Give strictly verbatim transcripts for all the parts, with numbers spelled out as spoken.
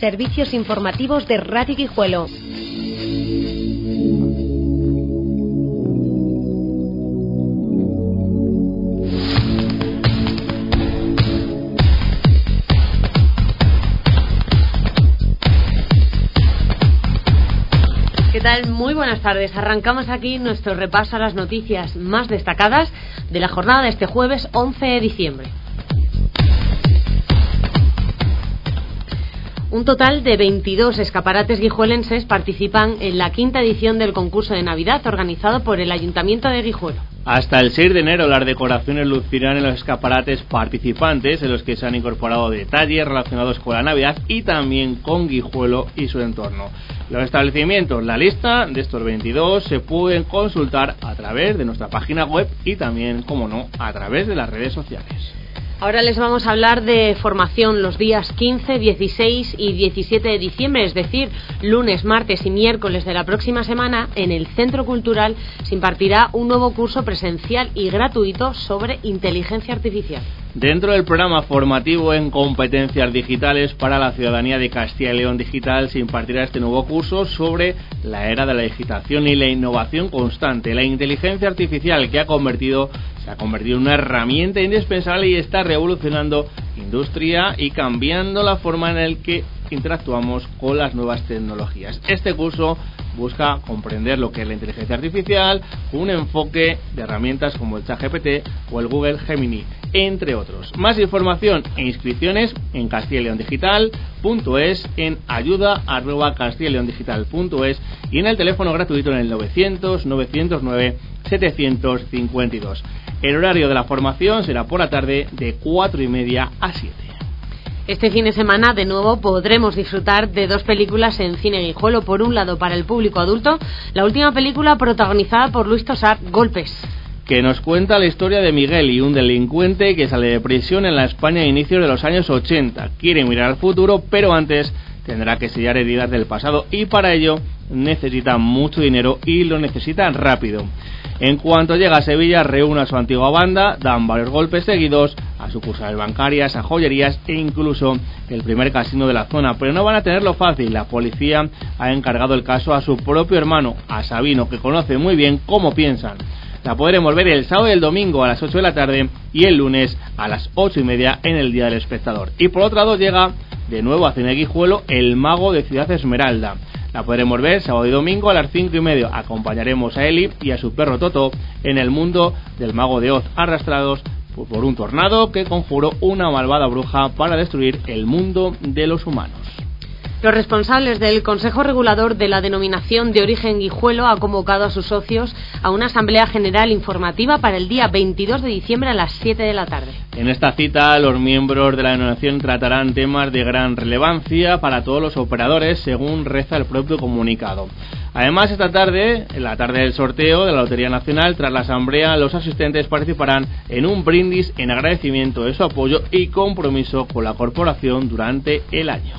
Servicios informativos de Radio Guijuelo. ¿Qué tal? Muy buenas tardes. Arrancamos aquí nuestro repaso a las noticias más destacadas de la jornada de este jueves once de diciembre. Un total de veintidós escaparates guijuelenses participan en la quinta edición del concurso de Navidad organizado por el Ayuntamiento de Guijuelo. Hasta el seis de enero las decoraciones lucirán en los escaparates participantes, en los que se han incorporado detalles relacionados con la Navidad y también con Guijuelo y su entorno. Los establecimientos, la lista de estos veintidós se pueden consultar a través de nuestra página web y también, como no, a través de las redes sociales. Ahora les vamos a hablar de formación los días quince, dieciséis y diecisiete de diciembre, es decir, lunes, martes y miércoles de la próxima semana, en el Centro Cultural se impartirá un nuevo curso presencial y gratuito sobre inteligencia artificial. Dentro del programa formativo en competencias digitales para la ciudadanía de Castilla y León Digital se impartirá este nuevo curso sobre la era de la digitación y la innovación constante, la inteligencia artificial que ha convertido, se ha convertido en una herramienta indispensable y está revolucionando industria y cambiando la forma en la que interactuamos con las nuevas tecnologías. Este curso busca comprender lo que es la inteligencia artificial con un enfoque de herramientas como el ChatGPT o el Google Gemini, entre otros. Más información e inscripciones en castilla y león digital punto es, en ayuda arroba castilla y león digital punto es y en el teléfono gratuito en el novecientos, novecientos nueve, setecientos cincuenta y dos. El horario de la formación será por la tarde de cuatro y media a siete. Este fin de semana, de nuevo, podremos disfrutar de dos películas en Cine Guijuelo. Por un lado, para el público adulto, la última película protagonizada por Luis Tosar, Golpes, que nos cuenta la historia de Miguel y un delincuente que sale de prisión en la España a inicios de los años ochenta. Quiere mirar al futuro, pero antes tendrá que sellar heridas del pasado y para ello necesita mucho dinero y lo necesita rápido. En cuanto llega a Sevilla, reúne a su antigua banda, dan varios golpes seguidos a sucursales bancarias, a joyerías e incluso el primer casino de la zona, pero no van a tenerlo fácil. La policía ha encargado el caso a su propio hermano, a Sabino, que conoce muy bien cómo piensan. La podremos ver el sábado y el domingo a las ocho de la tarde y el lunes a las ocho y media en el Día del Espectador. Y por otro lado llega de nuevo a Cine Guijuelo El Mago de Ciudad Esmeralda. La podremos ver sábado y domingo a las cinco y media. Acompañaremos a Eli y a su perro Toto en el mundo del Mago de Oz, arrastrados por un tornado que conjuró una malvada bruja para destruir el mundo de los humanos. Los responsables del Consejo Regulador de la Denominación de Origen Guijuelo ha convocado a sus socios a una asamblea general informativa para el día veintidós de diciembre a las siete de la tarde. En esta cita, los miembros de la denominación tratarán temas de gran relevancia para todos los operadores, según reza el propio comunicado. Además, esta tarde, en la tarde del sorteo de la Lotería Nacional, tras la asamblea, los asistentes participarán en un brindis en agradecimiento de su apoyo y compromiso con la corporación durante el año.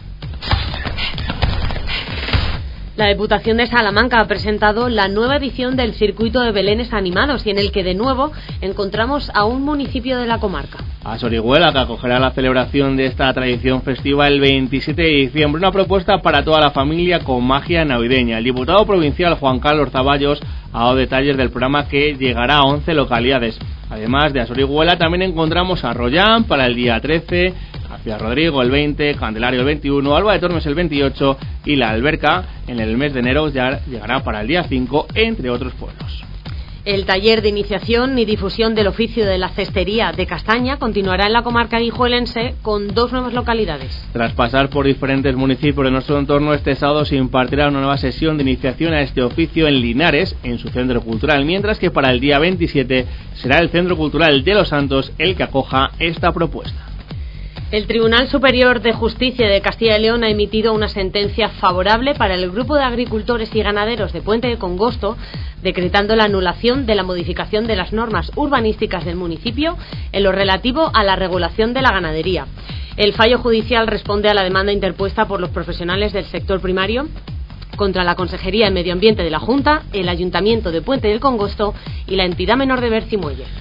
La Diputación de Salamanca ha presentado la nueva edición del Circuito de Belenes Animados y en el que de nuevo encontramos a un municipio de la comarca. A Sorihuela, que acogerá la celebración de esta tradición festiva el veintisiete de diciembre, una propuesta para toda la familia con magia navideña. El diputado provincial Juan Carlos Zaballos ha dado detalles del programa que llegará a once localidades. Además de a Sorihuela, también encontramos a Rollán para el día trece, a Ciudad Rodrigo el veinte, Candelario el veintiuno, Alba de Tormes el veintiocho y La Alberca en el mes de enero ya llegará para el día cinco, entre otros pueblos. El taller de iniciación y difusión del oficio de la cestería de Castaña continuará en la comarca guijuelense con dos nuevas localidades. Tras pasar por diferentes municipios de nuestro entorno, este sábado se impartirá una nueva sesión de iniciación a este oficio en Linares, en su centro cultural, mientras que para el día veintisiete será el Centro Cultural de Los Santos el que acoja esta propuesta. El Tribunal Superior de Justicia de Castilla y León ha emitido una sentencia favorable para el grupo de agricultores y ganaderos de Puente de Congosto, decretando la anulación de la modificación de las normas urbanísticas del municipio en lo relativo a la regulación de la ganadería. El fallo judicial responde a la demanda interpuesta por los profesionales del sector primario contra la Consejería de Medio Ambiente de la Junta, el Ayuntamiento de Puente del Congosto y la entidad menor de Bercimuelle.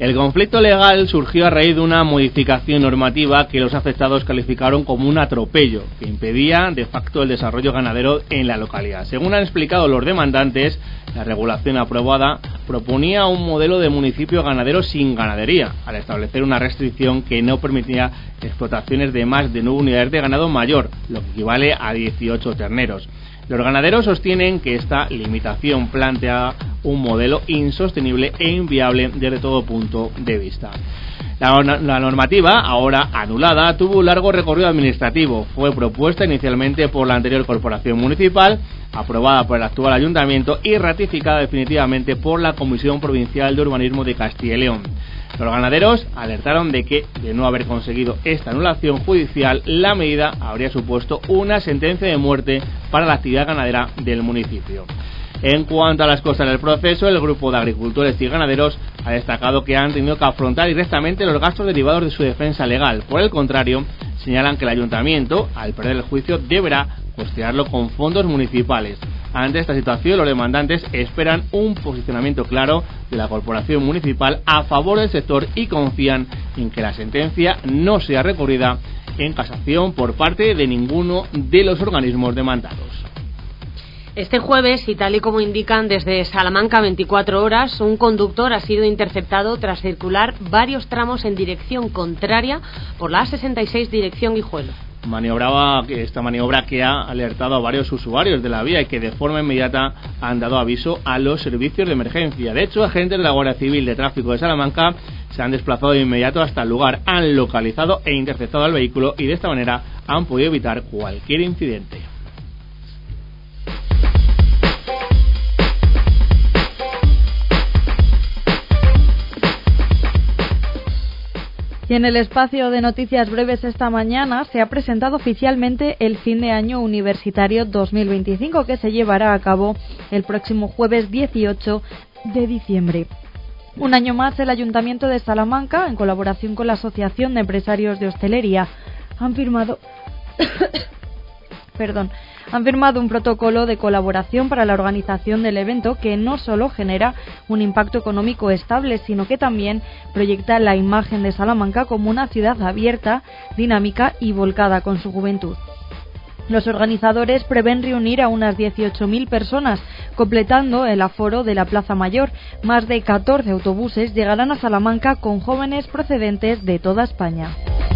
El conflicto legal surgió a raíz de una modificación normativa que los afectados calificaron como un atropello, que impedía de facto el desarrollo ganadero en la localidad. Según han explicado los demandantes, la regulación aprobada proponía un modelo de municipio ganadero sin ganadería, al establecer una restricción que no permitía explotaciones de más de nueve unidades de ganado mayor, lo que equivale a dieciocho terneros. Los ganaderos sostienen que esta limitación plantea un modelo insostenible e inviable desde todo punto de vista. La, la normativa, ahora anulada, tuvo un largo recorrido administrativo. Fue propuesta inicialmente por la anterior corporación municipal, aprobada por el actual ayuntamiento y ratificada definitivamente por la Comisión Provincial de Urbanismo de Castilla y León. Los ganaderos alertaron de que, de no haber conseguido esta anulación judicial, la medida habría supuesto una sentencia de muerte para la actividad ganadera del municipio. En cuanto a las costas del proceso, el grupo de agricultores y ganaderos ha destacado que han tenido que afrontar directamente los gastos derivados de su defensa legal. Por el contrario, señalan que el ayuntamiento, al perder el juicio, deberá costearlo con fondos municipales. Ante esta situación, los demandantes esperan un posicionamiento claro de la corporación municipal a favor del sector y confían en que la sentencia no sea recurrida en casación por parte de ninguno de los organismos demandados. Este jueves, y tal y como indican desde Salamanca veinticuatro horas, un conductor ha sido interceptado tras circular varios tramos en dirección contraria por la A sesenta y seis dirección Guijuelo. Maniobraba esta maniobra que ha alertado a varios usuarios de la vía y que de forma inmediata han dado aviso a los servicios de emergencia. De hecho, agentes de la Guardia Civil de Tráfico de Salamanca se han desplazado de inmediato hasta el lugar, han localizado e interceptado al vehículo y de esta manera han podido evitar cualquier incidente. Y en el espacio de noticias breves esta mañana se ha presentado oficialmente el fin de año universitario dos mil veinticinco, que se llevará a cabo el próximo jueves dieciocho de diciembre. Un año más, el Ayuntamiento de Salamanca, en colaboración con la Asociación de Empresarios de Hostelería, han firmado... Perdón, han firmado un protocolo de colaboración para la organización del evento que no solo genera un impacto económico estable, sino que también proyecta la imagen de Salamanca como una ciudad abierta, dinámica y volcada con su juventud. Los organizadores prevén reunir a unas dieciocho mil personas, completando el aforo de la Plaza Mayor. Más de catorce autobuses llegarán a Salamanca con jóvenes procedentes de toda España.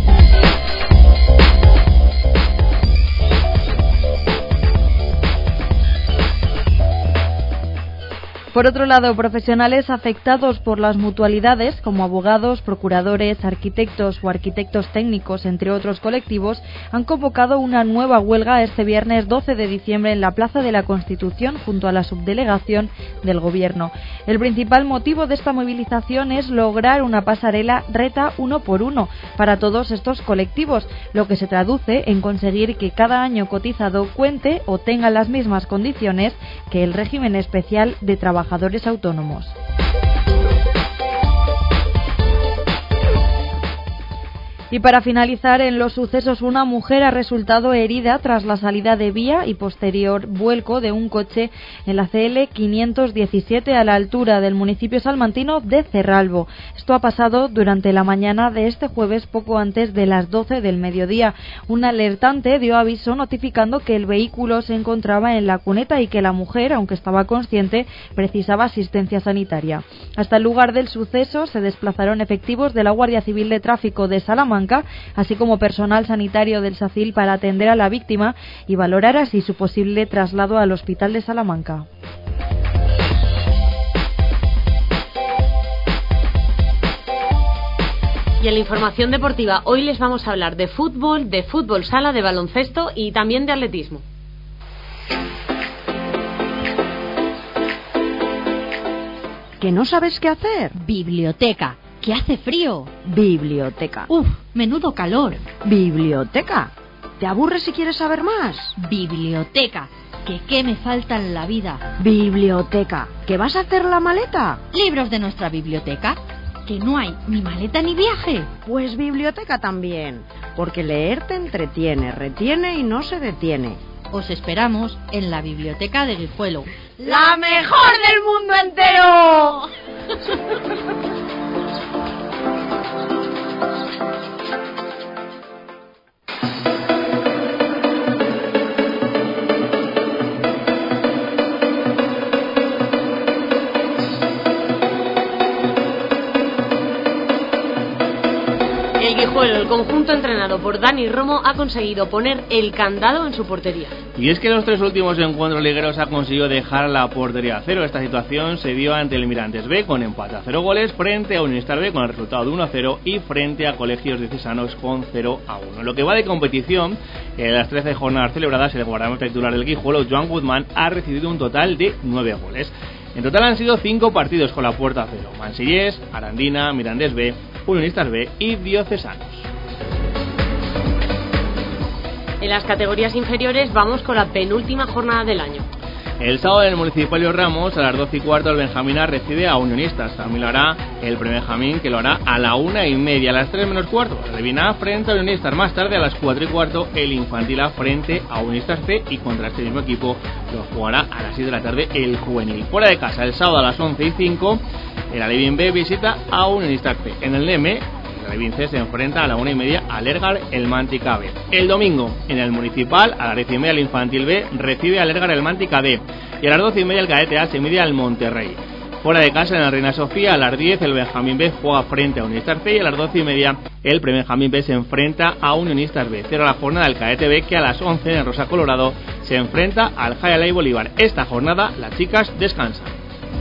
Por otro lado, profesionales afectados por las mutualidades, como abogados, procuradores, arquitectos o arquitectos técnicos, entre otros colectivos, han convocado una nueva huelga este viernes doce de diciembre en la Plaza de la Constitución, junto a la subdelegación del Gobierno. El principal motivo de esta movilización es lograr una pasarela reta uno por uno para todos estos colectivos, lo que se traduce en conseguir que cada año cotizado cuente o tenga las mismas condiciones que el régimen especial de trabajadores autónomos. Y para finalizar, en los sucesos, una mujer ha resultado herida tras la salida de vía y posterior vuelco de un coche en la C L quinientos diecisiete a la altura del municipio salmantino de Cerralbo. Esto ha pasado durante la mañana de este jueves, poco antes de las doce del mediodía. Un alertante dio aviso notificando que el vehículo se encontraba en la cuneta y que la mujer, aunque estaba consciente, precisaba asistencia sanitaria. Hasta el lugar del suceso se desplazaron efectivos de la Guardia Civil de Tráfico de Salamanca, así como personal sanitario del SACIL, para atender a la víctima y valorar así su posible traslado al Hospital de Salamanca. Y en la información deportiva, hoy les vamos a hablar de fútbol, de fútbol sala, de baloncesto y también de atletismo. ¿Que no sabes qué hacer? Biblioteca. ¿Que hace frío? Biblioteca. Uf, menudo calor. Biblioteca. ¿Te aburres si quieres saber más? Biblioteca. ¿Que qué me falta en la vida? Biblioteca. ¿Que vas a hacer la maleta? Libros de nuestra biblioteca. ¿Que no hay ni maleta ni viaje? Pues biblioteca también, porque leer te entretiene, retiene y no se detiene. Os esperamos en la biblioteca de Guijuelo. ¡La mejor del mundo entero! Guijuelo, el conjunto entrenado por Dani Romo ha conseguido poner el candado en su portería. Y es que en los tres últimos encuentros ligueros ha conseguido dejar la portería a cero. Esta situación se dio ante el Mirantes B con empate a cero goles, frente a Unionistas B con el resultado de uno a cero y frente a Colegios Diocesanos con cero a uno. En lo que va de competición, en las trece jornadas celebradas, el guardameta titular del Guijuelo, Joan Guzmán, ha recibido un total de nueve goles. En total han sido cinco partidos con la puerta a cero: Mansillés, Arandina, Mirandés B, Unionistas B y Diocesanos. En las categorías inferiores vamos con la penúltima jornada del año. El sábado en el Municipal Ramos, a las doce y cuarto, el Benjamín recibe a Unionistas. También lo hará el Prebenjamín, que lo hará a la una y media. A las tres menos cuarto, el Leviná frente a Unionistas. Más tarde, a las cuatro y cuarto, el Infantil A frente a Unionistas C. Y contra este mismo equipo lo jugará a las seis de la tarde el Juvenil. Fuera de casa, el sábado a las once y cinco, el Alevín B visita a Unionistas C. En el Neme, el Alevín C se enfrenta a la una y media al Ergar el Mántica B. El domingo, en el Municipal, a las diez y media, el Infantil B recibe al Ergar el Mántica D. Y a las doce y media, el Cadete A se mide al Monterrey. Fuera de casa, en la Reina Sofía, a las diez, el Benjamín B juega frente a Unionistas C. Y a las doce y media, el Prebenjamín B se enfrenta a Unionistas B. Cierra la jornada el Cadete B, que a las once, en el Rosa Colorado, se enfrenta al Jayalay Bolívar. Esta jornada, las chicas descansan.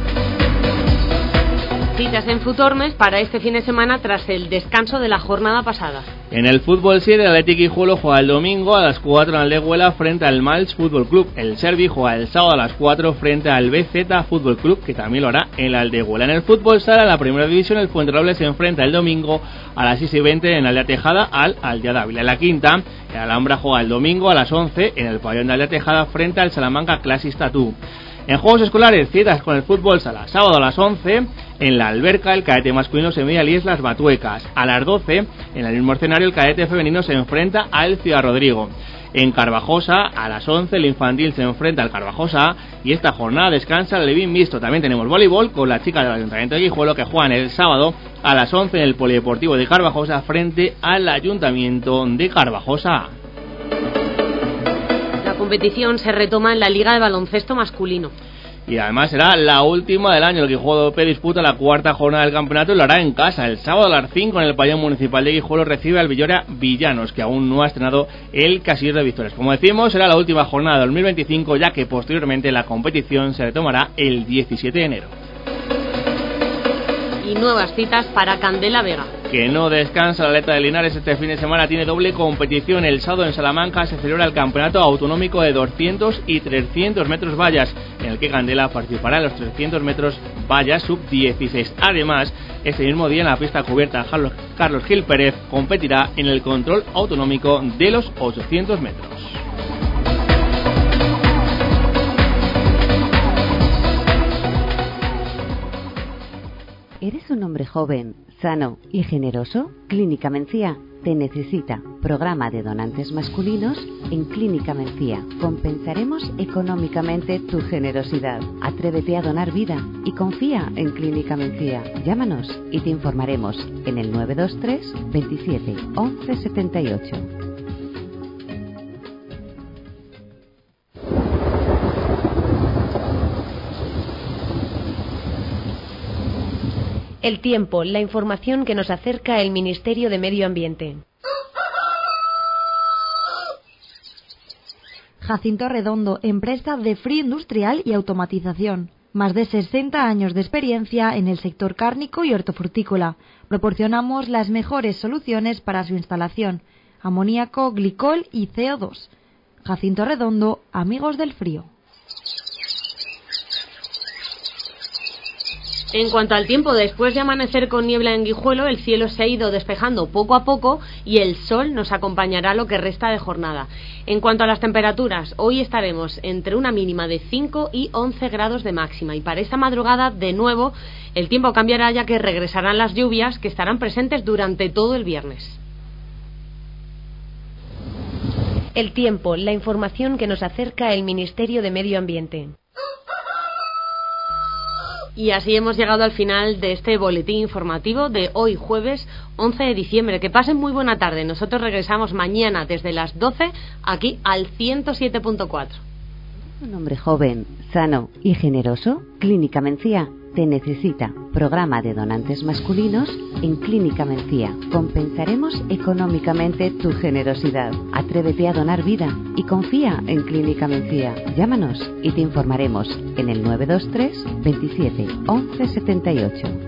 Citas en Futormes para este fin de semana tras el descanso de la jornada pasada. En el fútbol siete, el Athletic Guijuelo juega el domingo a las cuatro en Aldehuela frente al Malch Fútbol Club. El Servi juega el sábado a las cuatro frente al B Z Fútbol Club, que también lo hará en la Aldehuela. En el fútbol sala, en la primera división, el Fuenterroble se enfrenta el domingo a las seis y veinte en Aldea Tejada al Aldea Dávila. En la quinta, el Alhambra juega el domingo a las once en el pabellón de Aldea Tejada frente al Salamanca Classic Tattoo. En juegos escolares, citas con el fútbol sala. Sábado a las once, en la Alberca, el cadete masculino se mide al Islas Batuecas. A las doce, en el mismo escenario, el cadete femenino se enfrenta al Ciudad Rodrigo. En Carvajosa, a las once, el infantil se enfrenta al Carvajosa. Y esta jornada descansa el Levín mixto. También tenemos voleibol con las chicas del Ayuntamiento de Guijuelo, que juegan el sábado a las once en el Polideportivo de Carvajosa frente al Ayuntamiento de Carvajosa. La competición se retoma en la Liga de Baloncesto Masculino. Y además será la última del año. El Guijuelo P disputa la cuarta jornada del campeonato y lo hará en casa. El sábado a las cinco en el pabellón municipal de Guijuelo recibe al Villoria Villanos, que aún no ha estrenado el casillero de victorias. Como decimos, será la última jornada de dos mil veinticinco, ya que posteriormente la competición se retomará el diecisiete de enero. Y nuevas citas para Candela Vega. Que no descansa la Atleta de Linares este fin de semana, tiene doble competición. El sábado en Salamanca se celebra el campeonato autonómico de doscientos y trescientos metros vallas, en el que Candela participará en los trescientos metros vallas sub dieciséis. Además, este mismo día en la pista cubierta, Carlos Gil Pérez competirá en el control autonómico de los ochocientos metros. ¿Eres un hombre joven, sano y generoso? Clínica Mencía te necesita. Programa de donantes masculinos en Clínica Mencía. Compensaremos económicamente tu generosidad. Atrévete a donar vida y confía en Clínica Mencía. Llámanos y te informaremos en el nueve dos tres, veintisiete, once setenta y ocho. El tiempo, la información que nos acerca el Ministerio de Medio Ambiente. Jacinto Redondo, empresa de frío industrial y automatización. Más de sesenta años de experiencia en el sector cárnico y hortofrutícola. Proporcionamos las mejores soluciones para su instalación: amoníaco, glicol y C O dos. Jacinto Redondo, amigos del frío. En cuanto al tiempo, después de amanecer con niebla en Guijuelo, el cielo se ha ido despejando poco a poco y el sol nos acompañará lo que resta de jornada. En cuanto a las temperaturas, hoy estaremos entre una mínima de cinco y once grados de máxima, y para esta madrugada, de nuevo, el tiempo cambiará, ya que regresarán las lluvias, que estarán presentes durante todo el viernes. El tiempo, la información que nos acerca el Ministerio de Medio Ambiente. Y así hemos llegado al final de este boletín informativo de hoy, jueves once de diciembre. Que pasen muy buena tarde. Nosotros regresamos mañana desde las doce aquí al ciento siete punto cuatro. ¿Un hombre joven, sano y generoso? Clínica Mencía te necesita. Programa de donantes masculinos en Clínica Mencía. Compensaremos económicamente tu generosidad. Atrévete a donar vida y confía en Clínica Mencía. Llámanos y te informaremos en el nueve dos tres veintisiete once setenta y ocho.